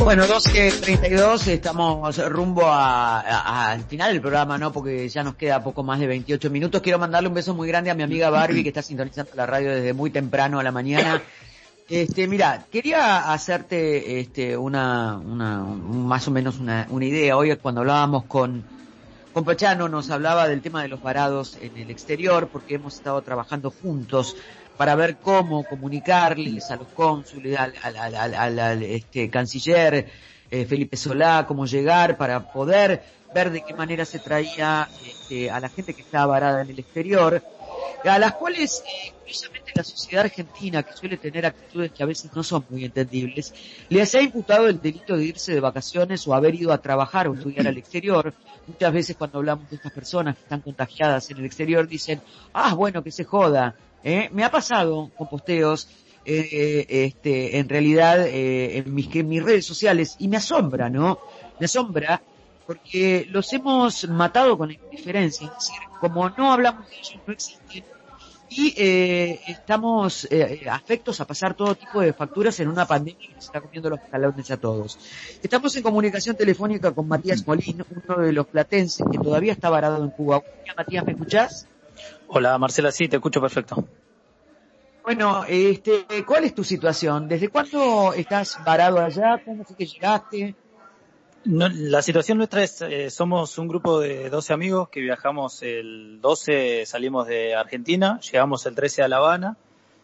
Bueno, 12:32, estamos rumbo al final del programa, ¿no? Porque ya nos queda poco más de 28 minutos. Quiero mandarle un beso muy grande a mi amiga Barbie, que está sintonizando la radio desde muy temprano a la mañana. Mira, quería hacerte, más o menos una idea. Hoy cuando hablábamos con Pachano nos hablaba del tema de los varados en el exterior, porque hemos estado trabajando juntos para ver cómo comunicarles a los cónsules, al canciller Felipe Solá, cómo llegar para poder ver de qué manera se traía a la gente que estaba varada en el exterior, a las cuales curiosamente la sociedad argentina, que suele tener actitudes que a veces no son muy entendibles, les ha imputado el delito de irse de vacaciones o haber ido a trabajar o estudiar al exterior. Muchas veces cuando hablamos de estas personas que están contagiadas en el exterior dicen, bueno, que se joda. Me ha pasado con posteos, en realidad, en mis redes sociales, y me asombra, ¿no? Me asombra porque los hemos matado con indiferencia, es decir, como no hablamos de ellos, no existen, y estamos afectos a pasar todo tipo de facturas en una pandemia que nos está comiendo los escalones a todos. Estamos en comunicación telefónica con Matías Molín, uno de los platenses que todavía está varado en Cuba. Hola, Matías, ¿me escuchás? Hola Marcela, sí, te escucho perfecto. Bueno, ¿cuál es tu situación? ¿Desde cuándo estás varado allá? ¿Cómo fue que llegaste? No, la situación nuestra es, somos un grupo de 12 amigos que viajamos el 12, salimos de Argentina, llegamos el 13 a La Habana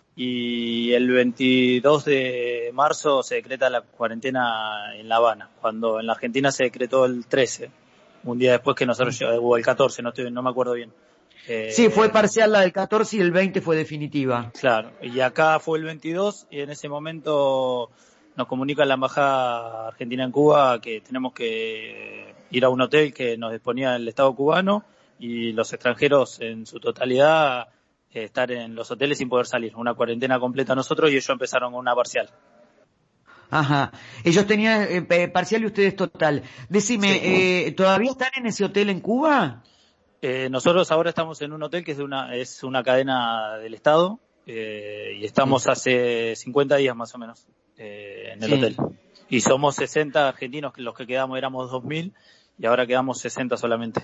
y el 22 de marzo se decreta la cuarentena en La Habana, cuando en la Argentina se decretó el 13, un día después que nosotros, o el 14, no me acuerdo bien. Sí, fue parcial la del 14 y el 20 fue definitiva. Claro, y acá fue el 22 y en ese momento nos comunica la embajada argentina en Cuba que tenemos que ir a un hotel que nos disponía el Estado cubano y los extranjeros en su totalidad estar en los hoteles sin poder salir. Una cuarentena completa nosotros y ellos empezaron con una parcial. Ajá. Ellos tenían parcial y ustedes total. Decime, Sí. ¿todavía están en ese hotel en Cuba? Nosotros ahora estamos en un hotel que es una cadena del Estado y estamos hace 50 días más o menos en el hotel. Y somos 60 argentinos, que los que quedamos éramos 2.000 y ahora quedamos 60 solamente.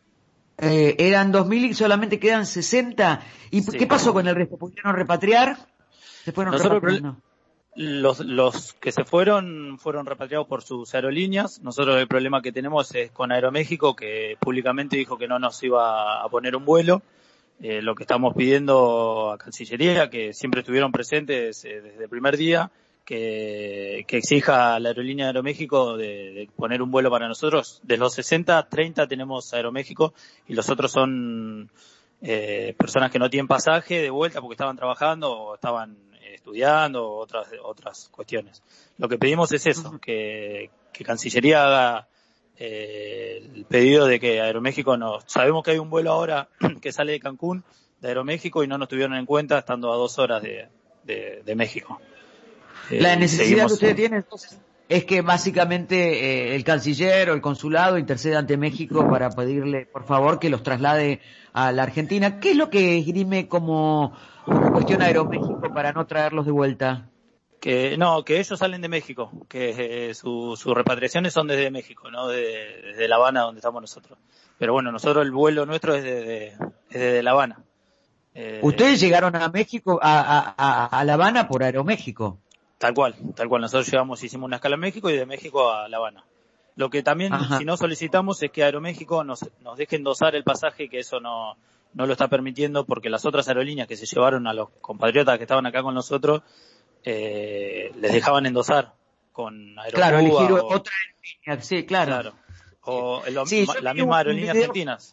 Eran 2.000 y solamente quedan 60. ¿Y Sí. qué pasó con el resto? ¿Pudieron repatriar? ¿Se fueron repatriando? Los que se fueron repatriados por sus aerolíneas. Nosotros el problema que tenemos es con Aeroméxico, que públicamente dijo que no nos iba a poner un vuelo. Lo que estamos pidiendo a Cancillería, que siempre estuvieron presentes desde el primer día, que exija a la aerolínea de Aeroméxico de poner un vuelo para nosotros. De los 60, 30 tenemos Aeroméxico y los otros son personas que no tienen pasaje de vuelta porque estaban trabajando o estaban estudiando o otras cuestiones. Lo que pedimos es eso, que Cancillería haga el pedido de que Aeroméxico sabemos que hay un vuelo ahora que sale de Cancún, de Aeroméxico, y no nos tuvieron en cuenta estando a 2 horas de México. La necesidad que ustedes tienen entonces es que básicamente el canciller o el consulado intercede ante México para pedirle, por favor, que los traslade a la Argentina. ¿Qué es lo que esgrime como cuestión Aeroméxico para no traerlos de vuelta? Que ellos salen de México, que sus repatriaciones son desde México, no desde La Habana, donde estamos nosotros. Pero bueno, nosotros el vuelo nuestro es desde La Habana. Ustedes llegaron a México, a La Habana por Aeroméxico. Tal cual. Nosotros hicimos una escala en México y de México a La Habana. Lo que también, si no solicitamos, es que Aeroméxico nos deje endosar el pasaje, que eso no lo está permitiendo, porque las otras aerolíneas que se llevaron a los compatriotas que estaban acá con nosotros, les dejaban endosar con Aerocuba. Claro, elegir otra aerolínea, sí, claro. O la misma aerolínea argentinas.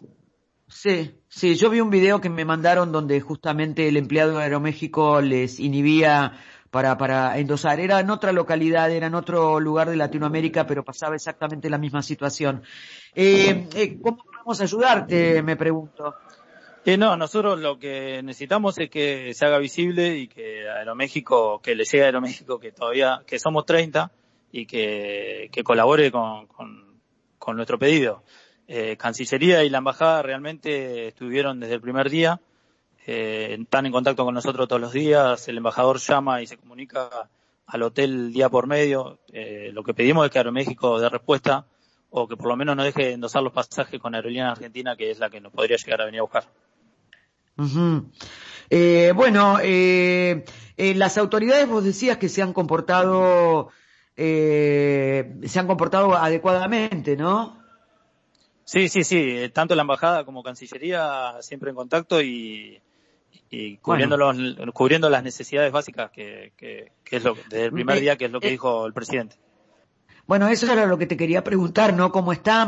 Sí, yo vi un video que me mandaron donde justamente el empleado de Aeroméxico les inhibía para endosar. Era en otra localidad, era en otro lugar de Latinoamérica, pero pasaba exactamente la misma situación. ¿Cómo podemos ayudarte? Me pregunto. Nosotros lo que necesitamos es que se haga visible y que Aeroméxico, que le llegue a Aeroméxico que somos 30 y que colabore con nuestro pedido. Cancillería y la embajada realmente estuvieron desde el primer día, están en contacto con nosotros todos los días, el embajador llama y se comunica al hotel día por medio. Lo que pedimos es que Aeroméxico dé respuesta, o que por lo menos no deje de endosar los pasajes con Aerolínea Argentina, que es la que nos podría llegar a venir a buscar. Uh-huh. Bueno, las autoridades, vos decías que se han comportado adecuadamente, ¿no? Sí, tanto la embajada como Cancillería siempre en contacto y cubriendo cubriendo las necesidades básicas que es lo desde el primer día, que es lo que dijo el presidente. Bueno, eso era lo que te quería preguntar, ¿no? ¿Cómo están?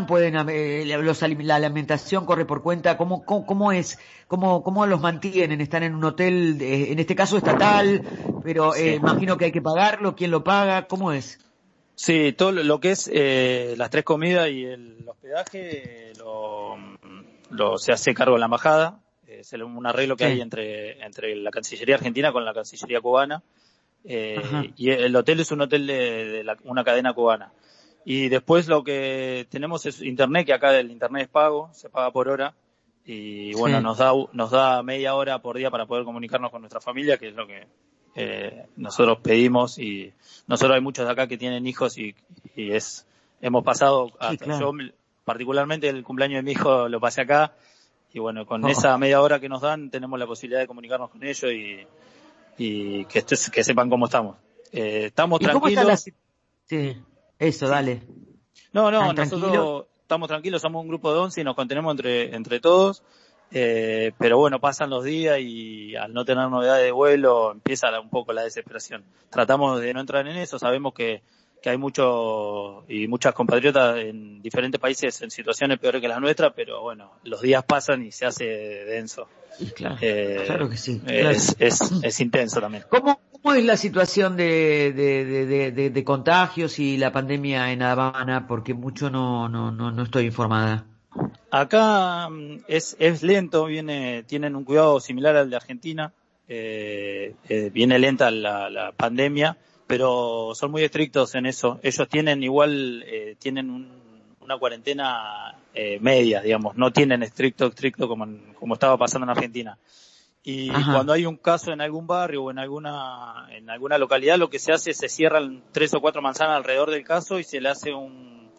La alimentación corre por cuenta, ¿cómo es? ¿Cómo los mantienen? ¿Están en un hotel, en este caso estatal, pero Sí. imagino que hay que pagarlo? ¿Quién lo paga? ¿Cómo es? Sí, todo lo que es las 3 comidas y el hospedaje se hace cargo la embajada. Es un arreglo que hay entre la Cancillería Argentina con la Cancillería cubana. Y el hotel es un hotel de una cadena cubana. Y después lo que tenemos es internet, que acá el internet es pago, se paga por hora. Y bueno, nos da media hora por día para poder comunicarnos con nuestra familia, que es lo que nosotros pedimos. Y nosotros hay muchos de acá que tienen hijos y hemos pasado yo particularmente el cumpleaños de mi hijo lo pasé acá, y bueno, con esa media hora que nos dan tenemos la posibilidad de comunicarnos con ellos y que sepan cómo estamos. Estamos tranquilos. Sí, eso, dale. No, nosotros estamos tranquilos, somos un grupo de 11 y nos contenemos entre todos, pero bueno, pasan los días y al no tener novedades de vuelo empieza un poco la desesperación. Tratamos de no entrar en eso, sabemos que hay muchas compatriotas en diferentes países en situaciones peores que las nuestras, pero bueno, los días pasan y se hace denso. Claro que sí. Es intenso también. ¿Cómo es la situación de contagios y la pandemia en Habana? Porque mucho no estoy informada. Acá es lento, tienen un cuidado similar al de Argentina, viene lenta la pandemia, pero son muy estrictos en eso. Ellos tienen tienen una cuarentena media, digamos, no tienen estricto como estaba pasando en Argentina. Y cuando hay un caso en algún barrio o en alguna localidad, lo que se hace es se cierran 3 o 4 manzanas alrededor del caso y se le hace un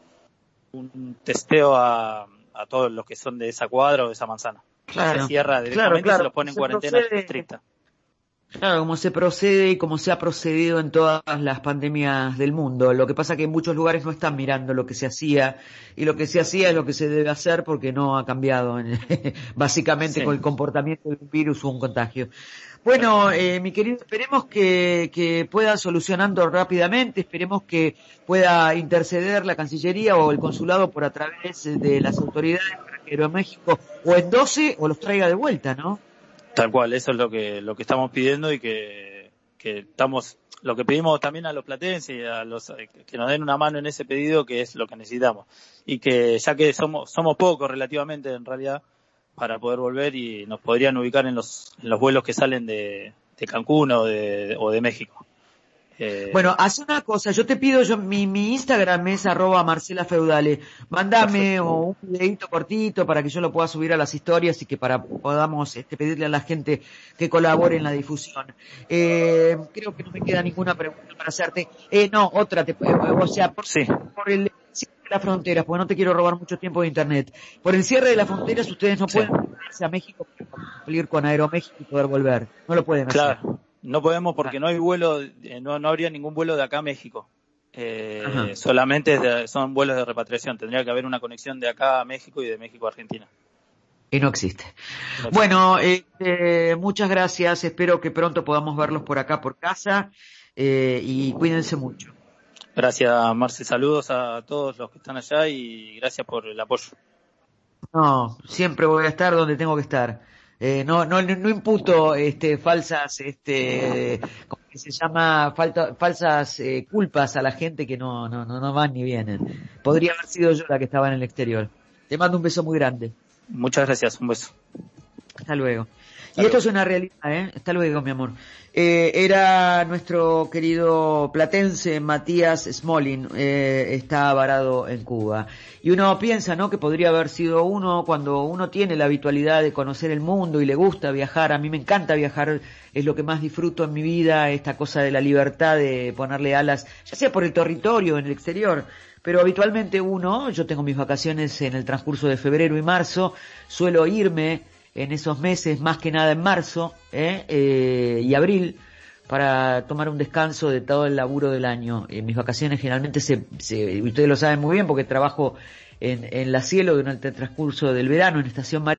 testeo a todos los que son de esa cuadra o de esa manzana. Se cierra directamente y se los pone en cuarentena estricta. Claro, como se procede y como se ha procedido en todas las pandemias del mundo. Lo que pasa que en muchos lugares no están mirando lo que se hacía, y lo que se hacía es lo que se debe hacer porque no ha cambiado básicamente con el comportamiento del virus o un contagio. Bueno, mi querido, esperemos que pueda solucionando rápidamente, esperemos que pueda interceder la Cancillería o el consulado por a través de las autoridades para que Aeroméxico o endose o los traiga de vuelta, ¿no? Tal cual, eso es lo que estamos pidiendo y que estamos, lo que pedimos también a los platenses y a los que nos den una mano en ese pedido, que es lo que necesitamos. Y que ya que somos pocos relativamente en realidad para poder volver, y nos podrían ubicar en los vuelos que salen de Cancún o de México. Bueno, haz una cosa, yo te pido, mi Instagram es @marcelafeudale, mándame un videito cortito para que yo lo pueda subir a las historias y que podamos pedirle a la gente que colabore en la difusión. Creo que no me queda ninguna pregunta para hacerte. Otra, por el cierre de las fronteras, porque no te quiero robar mucho tiempo de internet. Por el cierre de las fronteras ustedes no pueden irse a México para cumplir con Aeroméxico y poder volver, no lo pueden hacer. Claro. No podemos porque no hay vuelo, no habría ningún vuelo de acá a México. Solamente son vuelos de repatriación. Tendría que haber una conexión de acá a México y de México a Argentina. Y no existe. Bueno, muchas gracias. Espero que pronto podamos verlos por acá, por casa. Y cuídense mucho. Gracias, Marce. Saludos a todos los que están allá y gracias por el apoyo. No, siempre voy a estar donde tengo que estar. No imputo falsas ¿cómo que se llama? Falsas culpas a la gente que no van ni vienen. Podría haber sido yo la que estaba en el exterior. Te mando un beso muy grande. Muchas gracias, un beso. Hasta luego. Y esto es una realidad, ¿eh? Hasta luego, mi amor. Era nuestro querido platense Matías Smolin, está varado en Cuba. Y uno piensa, ¿no?, que podría haber sido uno cuando uno tiene la habitualidad de conocer el mundo y le gusta viajar. A mí me encanta viajar, es lo que más disfruto en mi vida, esta cosa de la libertad de ponerle alas, ya sea por el territorio o en el exterior. Pero habitualmente yo tengo mis vacaciones en el transcurso de febrero y marzo, suelo irme en esos meses, más que nada en marzo y abril, para tomar un descanso de todo el laburo del año. Mis vacaciones generalmente ustedes lo saben muy bien porque trabajo en la Cielo durante el transcurso del verano, en estación